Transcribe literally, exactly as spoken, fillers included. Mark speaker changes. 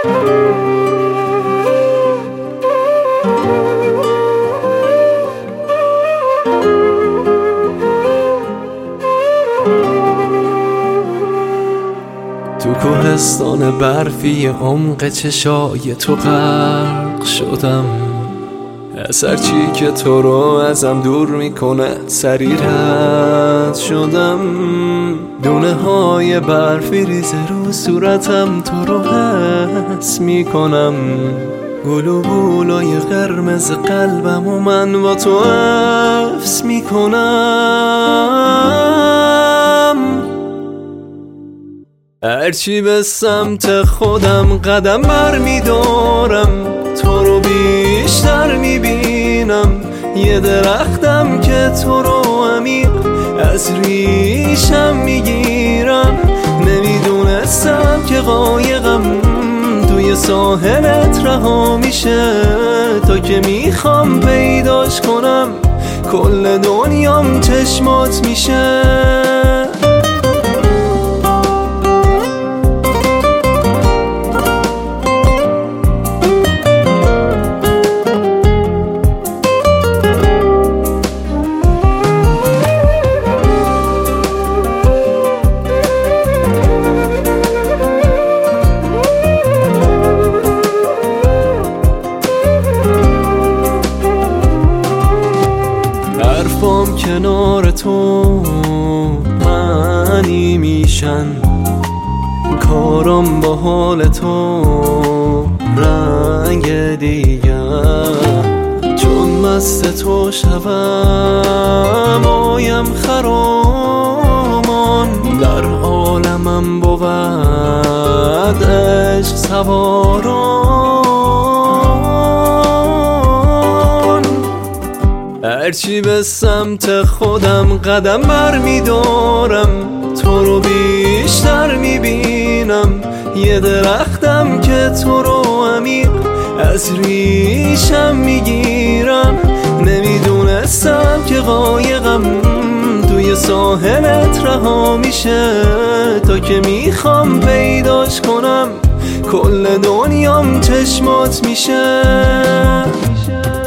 Speaker 1: تو کوهستان برفی عمق چشای تو غرق شدم، از هرچی که تو رو ازم دور میکنه سری رد شدم. دونه های برفی ریزه رو صورتم تو رو حس میکنم، گلو بولای قرمز قلبم و من با تو حفظ میکنم. هرچی به سمت خودم قدم بر میدارم، تو رو بیشتر میبینم. یه درختم که تو رو عمیق از ریشم میگیرم. نمیدونستم که قایقم توی ساحلت رها میشه، تا که میخوام پیداش کنم کل دنیام چشمات میشه. حرفام کنار تو معنی میشن، کارام با حال تو رنگ دیگر. چون مست تو شوم آیم خرامان، در عالمم بود عشق سواران. هرچی به سمت خودم قدم بر میدارم، تو رو بیشتر میبینم. یه درختم که تو رو عمیق از ریشم میگیرم. نمیدونستم که قایقم توی ساحلت رها میشه، تا که میخوام پیداش کنم کل دنیام چشمات میشه.